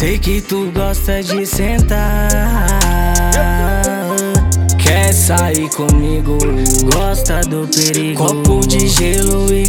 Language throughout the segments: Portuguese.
Sei que tu gosta de sentar, quer sair comigo, gosta do perigo. Copo de gelo e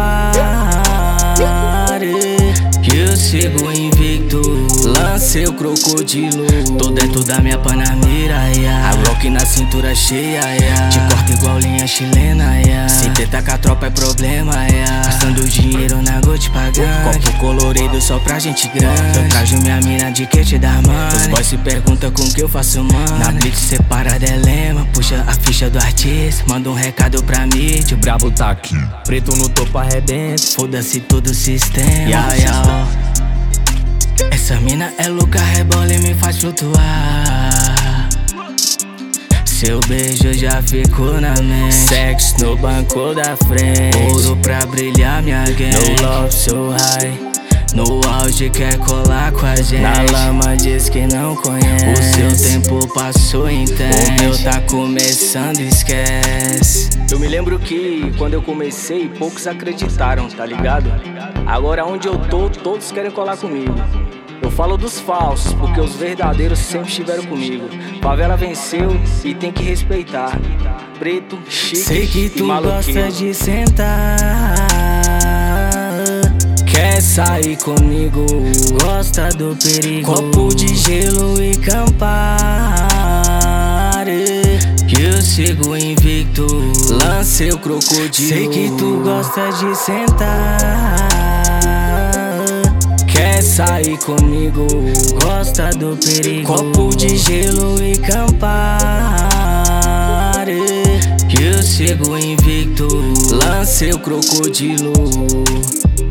Campari, que eu sigo invicto, lancei o crocodilo. Tô dentro da minha panamira, yeah. A Glock na cintura cheia, yeah. Te corta igual linha chilena, yeah. Se tenta com a tropa é problema, yeah. Gastando dinheiro na Gold pagante, copo colorido só pra gente grande. Eu trajo minha mina de que te dá mano. Os boys se perguntam com que eu faço mano. Na blitz separada é lema, puxa a ficha do artista, manda um recado pra mim. O brabo tá aqui, preto no topo arrebenta, foda-se todo o sistema, yeah, yeah. Essa mina é louca, rebola e me faz flutuar. Seu beijo já ficou na mente, sexo no banco da frente, ouro pra brilhar minha gang. No love so high, no auge quer colar com a gente. Na lama diz que não conhece, o seu tempo passou intenso, o meu tá começando, esquece. Eu me lembro que quando eu comecei poucos acreditaram, tá ligado? Agora onde eu tô, todos querem colar comigo. Eu falo dos falsos, porque os verdadeiros sempre estiveram comigo. Favela venceu e tem que respeitar. Preto, chique, sei que tu gosta de sentar, quer sair comigo, gosta do perigo. Copo de gelo e Campari, que eu sigo invicto, lancei o crocodilo. Sei que tu gosta de sentar, quer sair comigo, gosta do perigo. Copo de gelo e Campari, que eu sigo invicto, lancei o crocodilo.